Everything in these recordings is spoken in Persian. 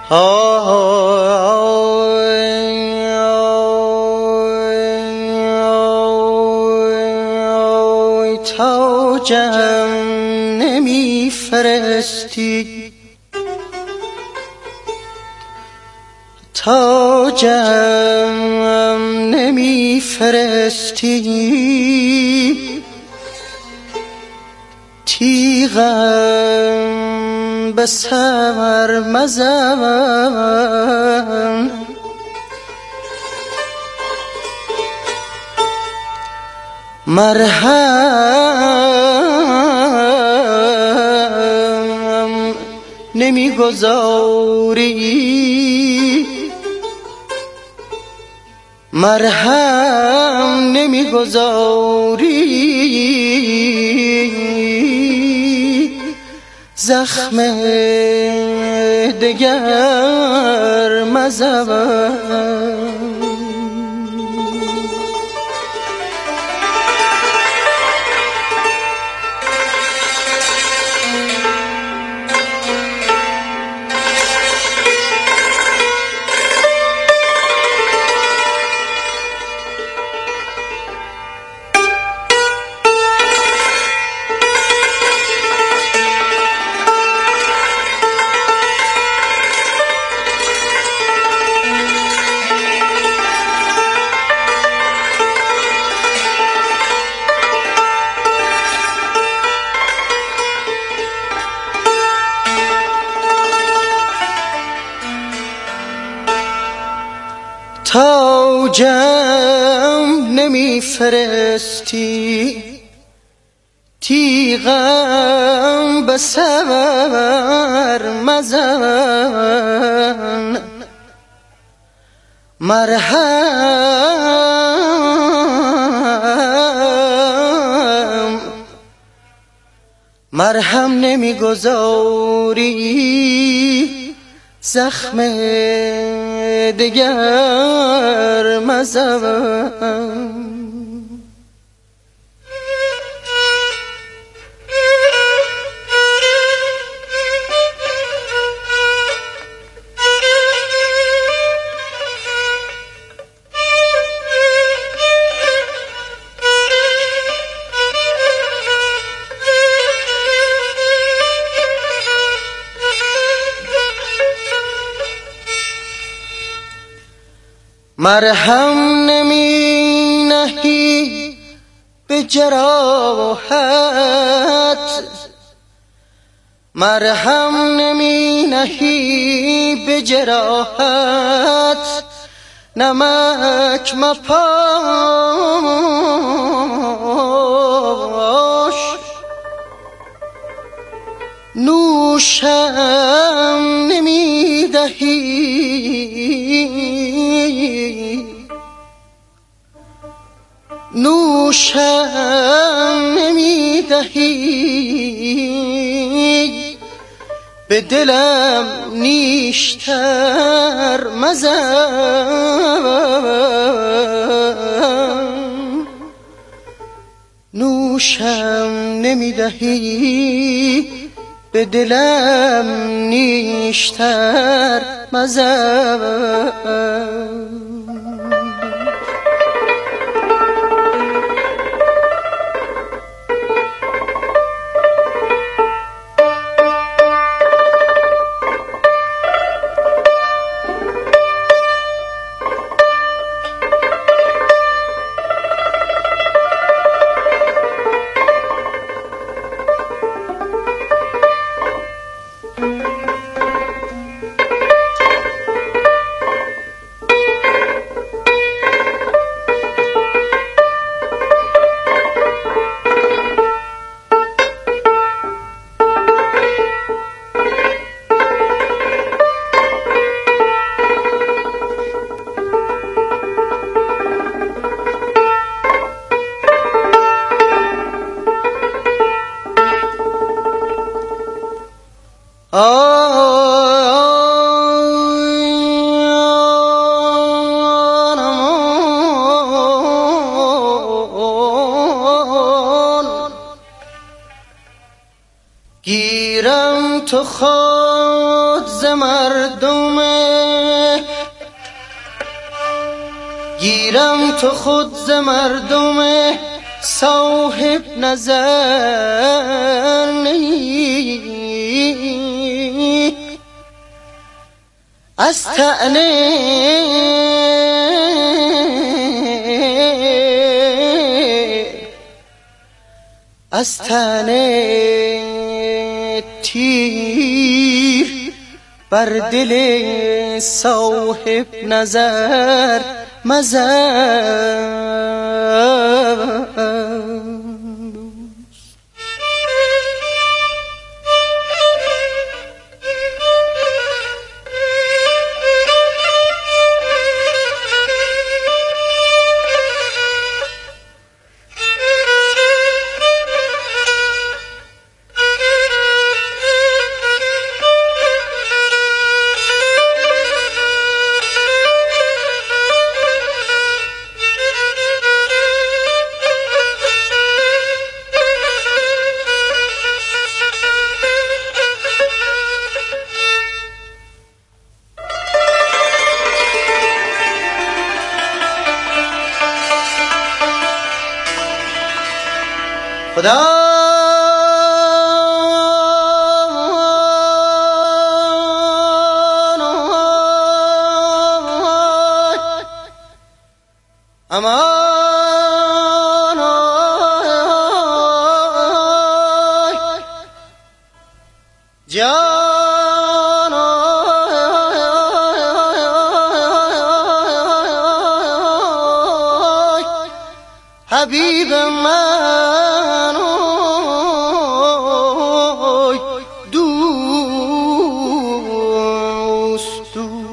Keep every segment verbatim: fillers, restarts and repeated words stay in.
آی تاجم نمی فرستی، تاجم نمی فرستی، تیغم به سر مزن، مرهم نمی گذاری، مرهم نمی گذاری، زخم دگر مزن. تاجم نمی فرستی، تیغم به سر مزن، مرهم مرهم نمی گذاری، زخم دگر مزن. مرهم نمی نهی به جراحت، مرهم نمی نهی به جراحت، نمک مپاش، نوشم نمی دهی، نوشم نمی دهی، به دلم نیشتر مزن، نوشم نمی دهی، به دلم نیشتر مزن. گیرم تو خود ز مردم، گیرم تو خود ز مردم صاحب نظر نی، از طعنه از طعنه تیر بر دل صاحب نظر مزن. خدا امان جان حبیب من دوست دوست.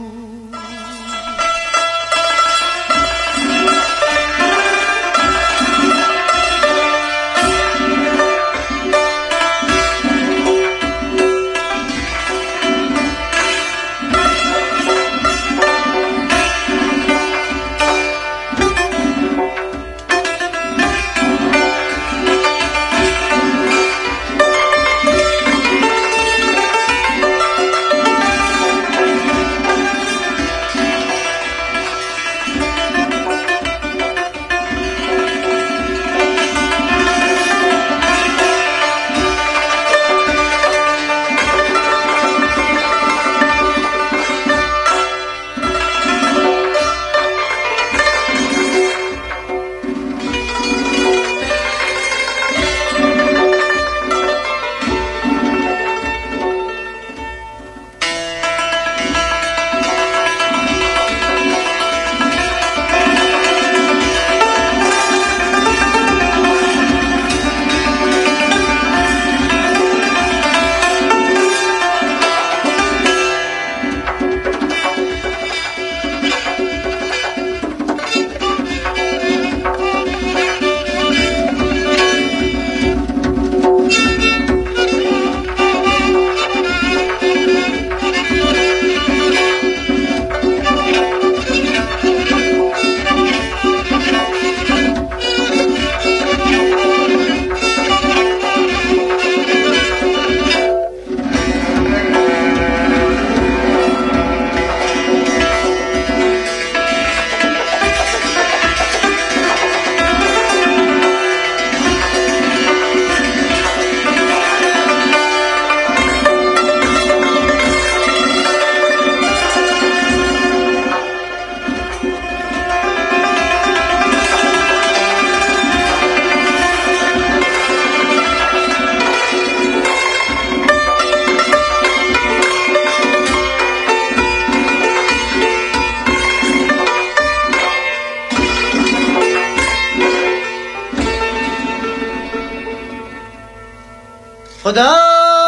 خدا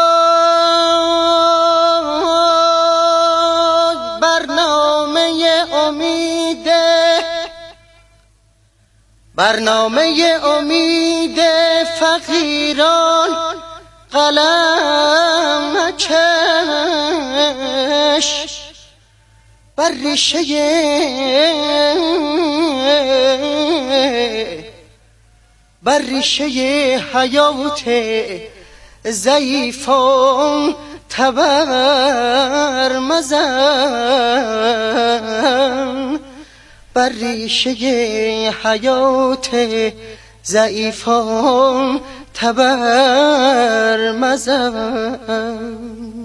برنامه امید برنامه امید فقیران قلم مکش، بر ریشه بر ریشه حیات ضعیفان تبر مزن، بر ریشه حیات ضعیفان تبر مزن.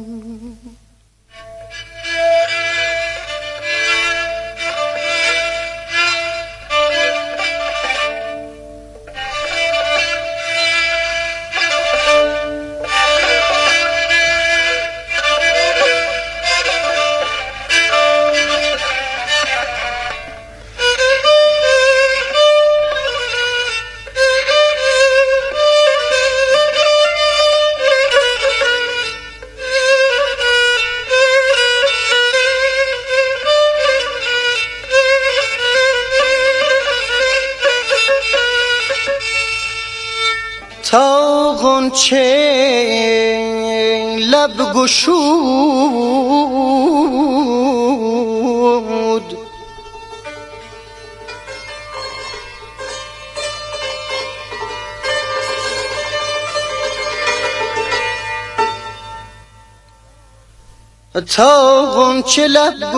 تا غنچه لب گشود، تا غنچه لب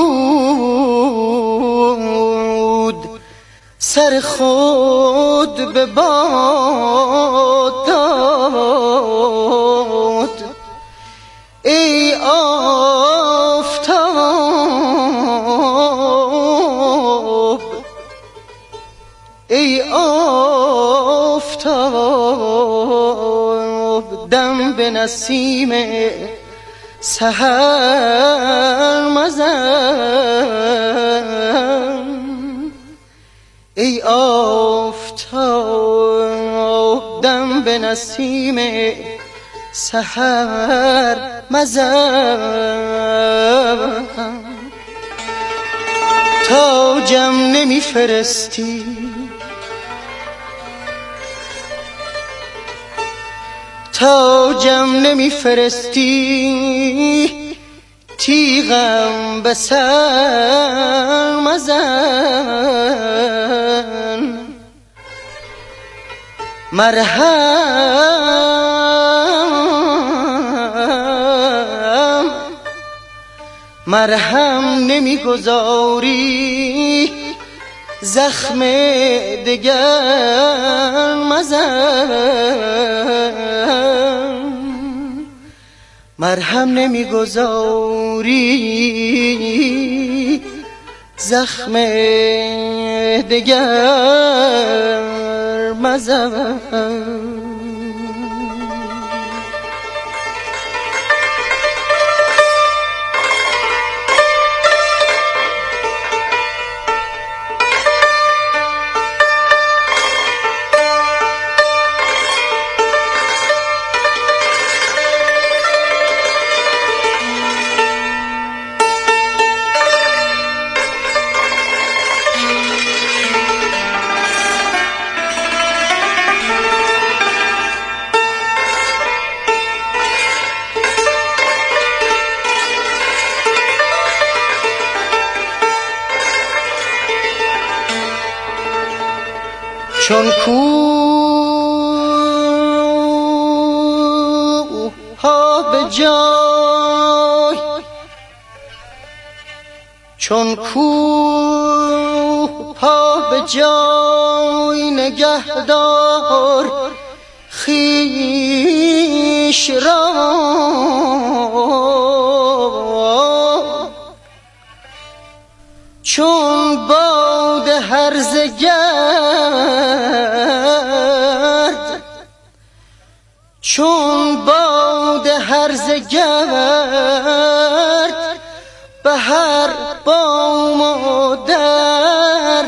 گشود، سر خود به باد داد. ای آفتاب، ای آفتاب، دم به نسیم سحر مزن. ای آفتاب، دم به نسیم سحر مزن. تاجم نمی فرستی، تاجم نمی فرستی، تیغم به سر مزن. مرهم مرهم نمیگذاری، زخم دگر مزن. مرهم نمیگذاری، زخم دگر مزن. چون کوه ها به جای، چون کوه ها به جای، نگهدار خویش را. چون باد هرزه گرد، چون باد هرزه گرد، به هر بام و در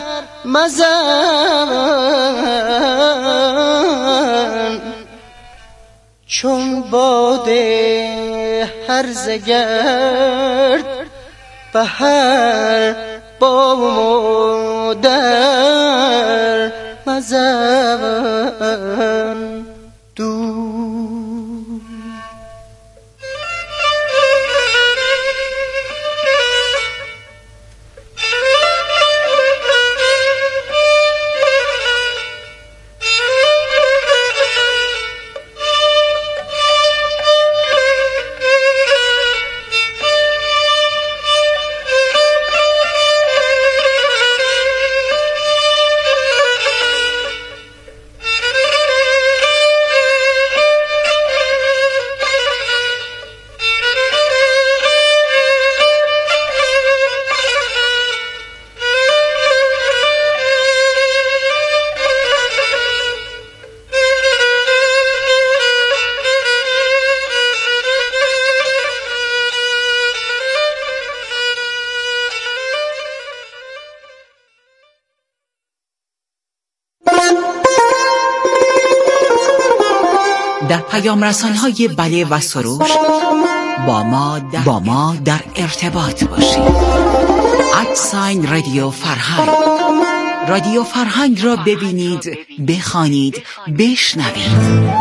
مزن. چون باد هرزه گرد، به هر بام و در مزن. دو پیام رسان‌های بله و سروش با ما در, با ما در ارتباط باشید. ادساین رادیو فرهنگ. رادیو فرهنگ را ببینید، بخوانید، بشنوید.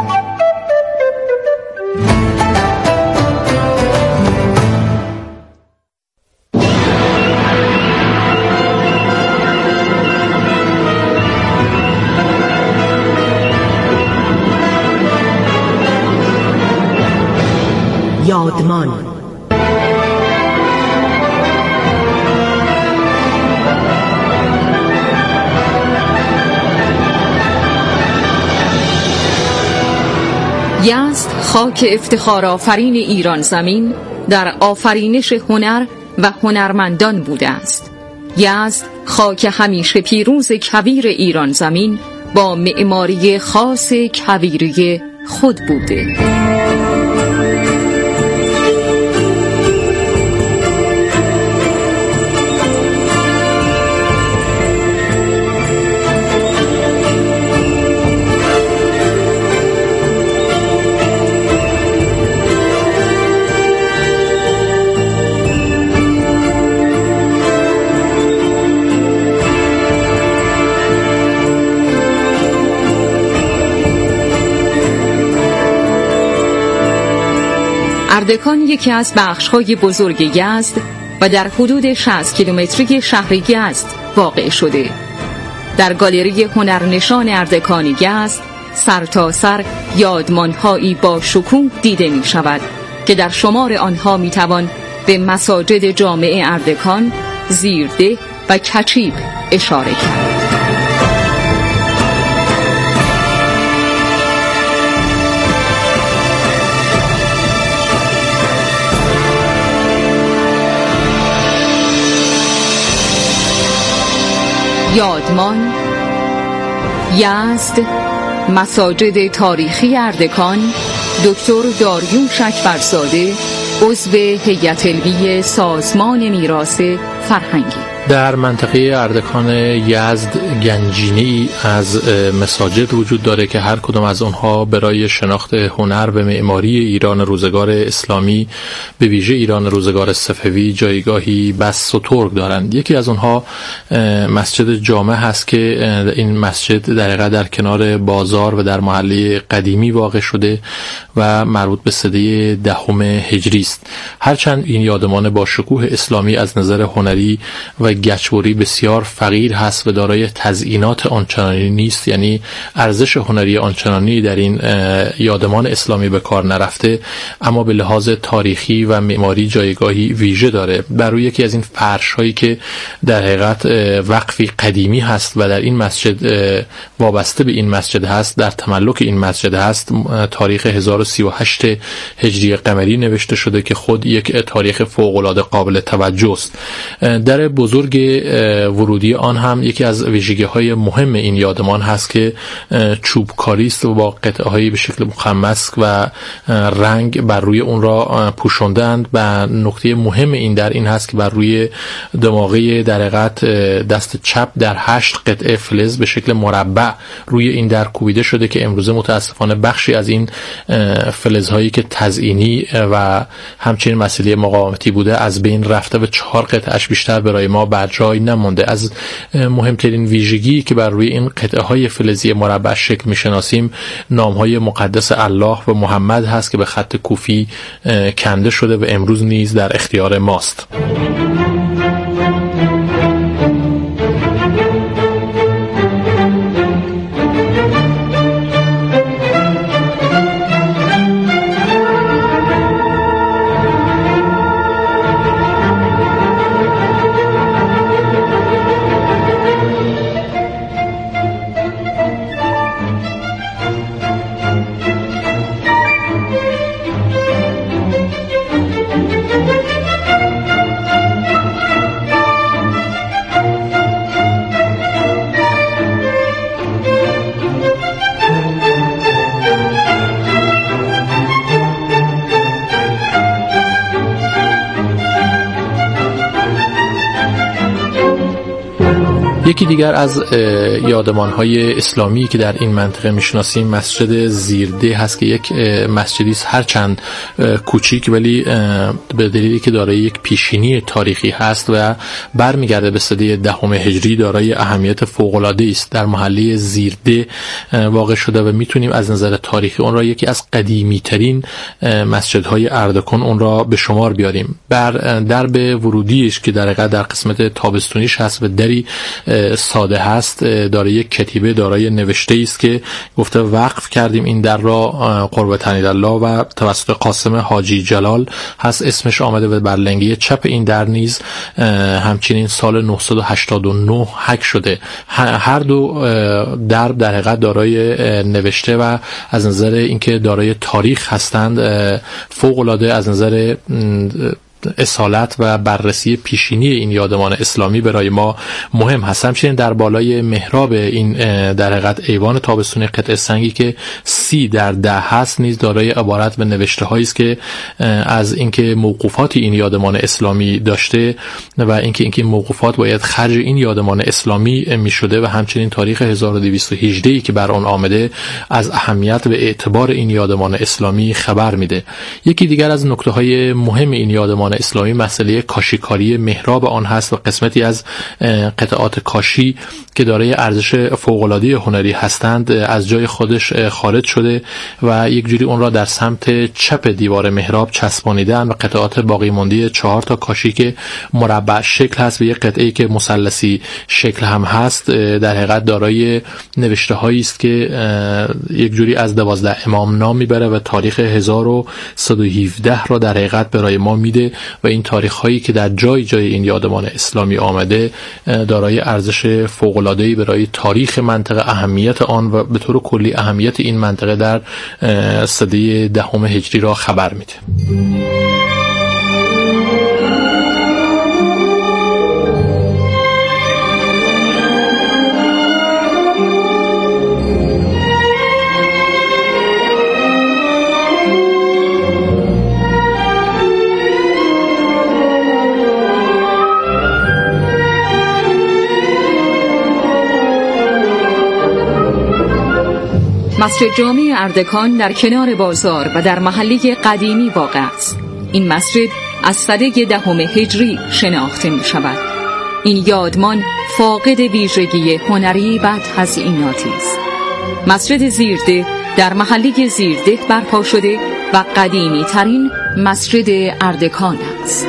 یادمان. یزد خاک افتخار آفرین ایران زمین در آفرینش هنر و هنرمندان بوده است. یزد خاک همیشه پیروز کویر ایران زمین با معماری خاص کویری خود بوده. اردکان یکی از بخش‌های بزرگ یزد و در حدود شصت کیلومتری شهر یزد واقع شده. در گالری هنرنشان اردکان یزد سر تا سر یادمان‌هایی با شکوه دیده می‌شود که در شمار آنها می‌توان به مساجد جامع اردکان، زیرده و کچیب اشاره کرد. یادمان، یزد، مساجد تاریخی اردکان، دکتر داریوش اکبرزاده، عضو هیئت علمی سازمان میراث فرهنگی. در منطقه اردکان یزد گنجینه‌ای از مساجد وجود داره که هر کدام از آنها برای شناخت هنر و معماری ایران روزگار اسلامی به ویژه ایران روزگار صفوی جایگاهی بس سترگ دارند. یکی از آنها مسجد جامع هست که این مسجد در حقیقت در کنار بازار و در محله قدیمی واقع شده و مربوط به سده دهم هجری است. هرچند این یادمان با شکوه اسلامی از نظر هنری و گچوری بسیار فقیر هست و دارای تزیینات آنچنانی نیست، یعنی ارزش هنری آنچنانی در این یادمان اسلامی به کار نرفته، اما به لحاظ تاریخی و معماری جایگاهی ویژه داره. بر روی یکی از این فرش هایی که در حقیقت وقفی قدیمی هست و در این مسجد وابسته به این مسجد هست، در تملک این مسجد هست، تاریخ هزار و سی و هشت هجری قمری نوشته شده که خود یک تاریخ فوق العاده قابل توجه است. در بزرگ ورودی آن هم یکی از ویژگی‌های مهم این یادمان هست که چوبکاری است و با قطعه‌هایی به شکل مخمس و رنگ بر روی اون را پوشاندند و نکته مهم این در این هست که بر روی دماغه در حقیقت دست چپ در هشت قطعه فلز به شکل مربع روی این در کوبیده شده که امروزه متاسفانه بخشی از این فلزهایی که تزیینی و همچنین مسئله مقاومتی بوده از بین رفته و چهار قطعه‌اش بیشتر برای ما بر جای نمونده. از مهمترین ویژگی که بر روی این قطعه های فلزی مربع شکل میشناسیم نام های مقدس الله و محمد هست که به خط کوفی کنده شده و امروز نیز در اختیار ماست. یکی دیگر از یادمان‌های اسلامی که در این منطقه میشناسیم مسجد زیرده هست که یک مسجدی است هرچند کوچیک ولی به دلیلی که دارای یک پیشینی تاریخی هست و برمیگرده به سده دهم هجری دارای اهمیت فوق‌العاده است. در محله زیرده واقع شده و میتونیم از نظر تاریخی اون را یکی از قدیمی‌ترین مسجدهای اردکان اون را به شمار بیاریم. بر درب ورودیش که در حقیقت در قسمت تابستونیش هست و دری ساده هست دارای یک کتیبه دارای نوشته است که گفته وقف کردیم این در را قربت الله و توسط قاسم حاجی جلال هست اسمش آمده و بر لنگه چپ این در نیز همچنین سال نهصد و هشتاد و نه حک شده. هر دو در در حقیقت دارای نوشته و از نظر اینکه دارای تاریخ هستند فوق العاده از نظر اصالت و بررسی پیشینی این یادمان اسلامی برای ما مهم هست. همچنین در بالای محراب این در حقیقت ایوان تابستون قطعه سنگی که سی در ده هست نیز دارای عبارت به نوشته هایی است که از اینکه موقوفات این یادمان اسلامی داشته و اینکه اینکه این موقوفات باید خرج این یادمان اسلامی می شده و همچنین تاریخ هزار و دویست و هجده ای که بر آن آمده از اهمیت و اعتبار این یادمان اسلامی خبر میده. یکی دیگر از نکته های مهم این یادمان اسلامی مسئله کاشیکاری محراب آن هست و قسمتی از قطعات کاشی که دارای ارزش فوق‌العاده هنری هستند از جای خودش خارج شده و یک جوری اون را در سمت چپ دیوار محراب چسبانیدن و قطعات باقی مانده چهار تا کاشی که مربع شکل هست و یک قطعه‌ای که مثلثی شکل هم هست در حقیقت دارای نوشته هایی است که یک جوری از دوازده امام نام میبره و تاریخ هزار و صد و هفده را در حقیقت برای ما میده و این تاریخ هایی که در جای جای این یادمان اسلامی آمده دارای ارزش فوق‌العاده‌ای برای تاریخ منطقه اهمیت آن و به طور کلی اهمیت این منطقه در سده دهم هجری را خبر میده. مسجد جامع اردکان در کنار بازار و در محله قدیمی واقع است. این مسجد از سده دهم هجری شناخته می شود. این یادمان فاقد ویژگی هنری و تزئیناتی است. مسجد زیرده در محله زیرده برپا شده و قدیمی ترین مسجد اردکان است.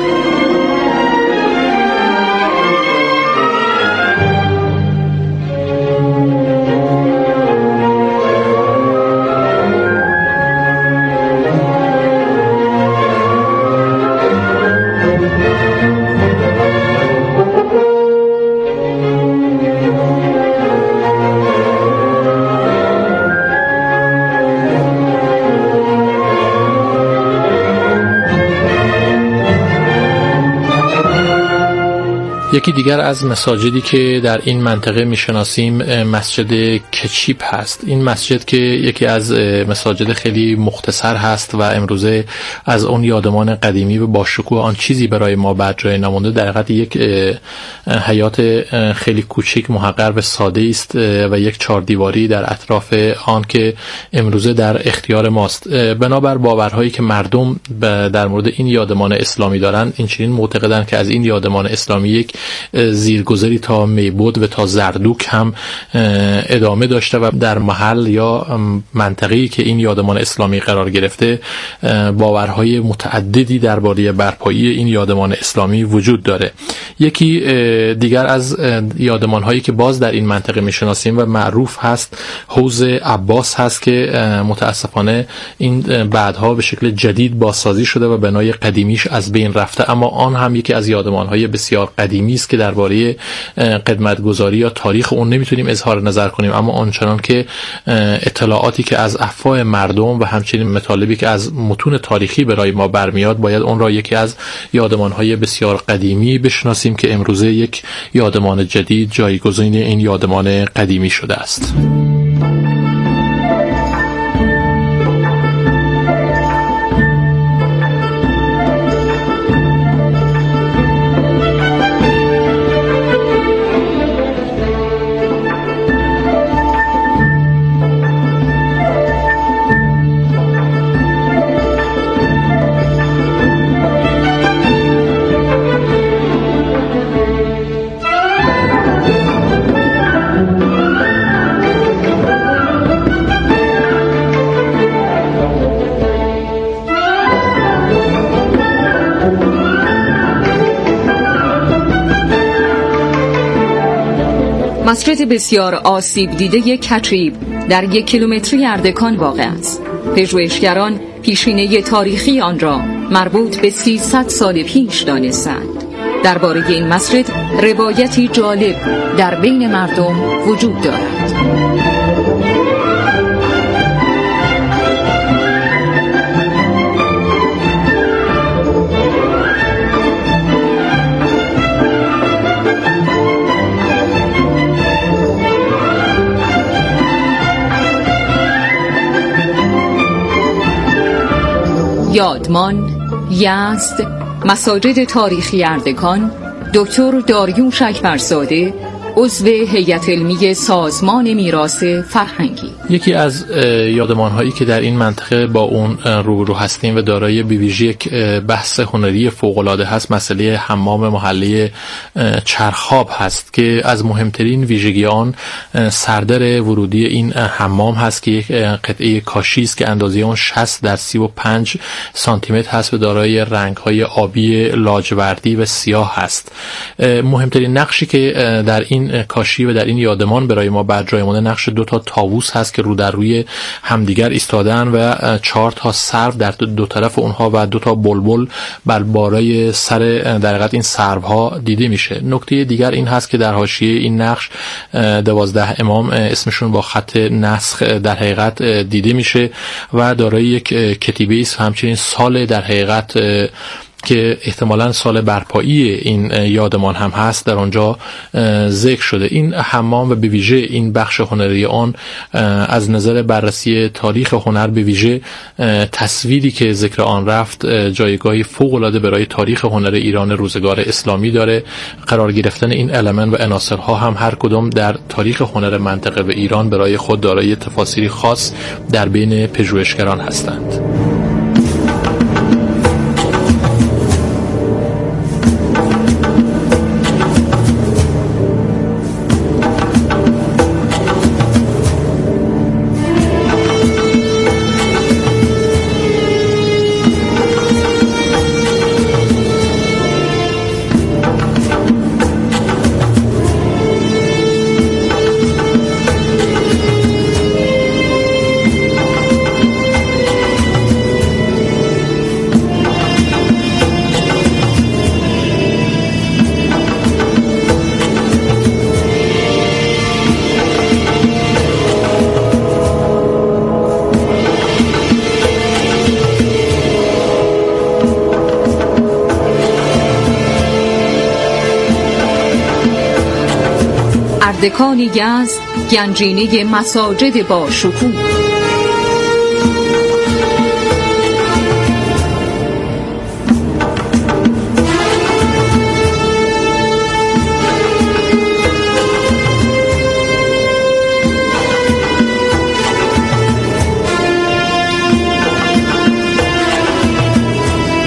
یکی دیگر از مساجدی که در این منطقه میشناسیم مسجد کچیپ هست. این مسجد که یکی از مساجد خیلی مختصر هست و امروزه از اون یادمان قدیمی و باشکوه آن چیزی برای ما بر جای نمونده، در حقیقت یک حیات خیلی کوچک محقر و ساده است و یک چهار دیواری در اطراف آن که امروزه در اختیار ماست. بنابر باورهایی که مردم در مورد این یادمان اسلامی دارند، این چنین معتقدند که از این یادمان اسلامی یک زیرگذری تا میبود و تا زردوک هم ادامه داشته و در محل یا منطقه‌ای که این یادمان اسلامی قرار گرفته باورهای متعددی درباره برپایی این یادمان اسلامی وجود داره. یکی دیگر از یادمان‌هایی که باز در این منطقه میشناسیم و معروف هست حوض عباس هست که متاسفانه این بعدها به شکل جدید بازسازی شده و بنای قدیمیش از بین رفته، اما آن هم یکی از یادمان‌های بسیار قدیمی است که درباره قدمت‌گذاری یا تاریخ اون نمیتونیم اظهار نظر کنیم، اما آنچنان که اطلاعاتی که از افواه مردم و همچنین مطالبی که از متون تاریخی برای ما برمیاد باید اون را یکی از یادمان‌های بسیار قدیمی بشناسیم که امروزه یک یادمان جدید جایگزین این یادمان قدیمی شده است. مسجد بسیار آسیب دیده کچیب در یک کیلومتری اردکان واقع است. پژوهشگران پیشینه تاریخی آن را مربوط به سیصد سال پیش دانستند. درباره این مسجد روایتی جالب در بین مردم وجود دارد. یادمان، یزد، مساجد تاریخی اردکان، دکتر داریوش اکبرزاده، عضو هیئت علمی سازمان میراث فرهنگی. یکی از یادمان‌هایی که در این منطقه با اون روبرو هستیم و دارای بی‌ویژگی یک بحث هنری فوق‌العاده هست، مسئله حمام محله چرخاب هست که از مهمترین ویژگی آن سردر ورودی این حمام هست که یک قطعه کاشی است که اندازه آن شصت در سی و پنج سانتی متر هست و دارای رنگ‌های آبی، لاجوردی و سیاه هست. مهمترین نقشی که در این کاشی و در این یادمان برای ما بر جای مانده نقش دو تا طاووس هست که رو در روی همدیگر ایستادن و چهار تا سرو در دو طرف اونها و دو تا بلبل بر بالای سر در حقیقت این سروها دیده میشه. نکته دیگر این هست که در حاشیه این نقش دوازده امام اسمشون با خط نسخ در حقیقت دیده میشه و دارای یک کتیبه است، همچنین سال در حقیقت که احتمالاً سال برپایی این یادمان هم هست در آنجا ذکر شده. این حمام و به ویژه این بخش هنری آن از نظر بررسی تاریخ هنر به ویژه تصویری که ذکر آن رفت جایگاهی فوق‌العاده برای تاریخ هنر ایران روزگار اسلامی داره. قرار گرفتن این المنت و عناصرها هم هر کدام در تاریخ هنر منطقه و ایران برای خود دارای تفاسیری خاص در بین پژوهشگران هستند. اردکان یزد گنجینه مساجد با شکوه.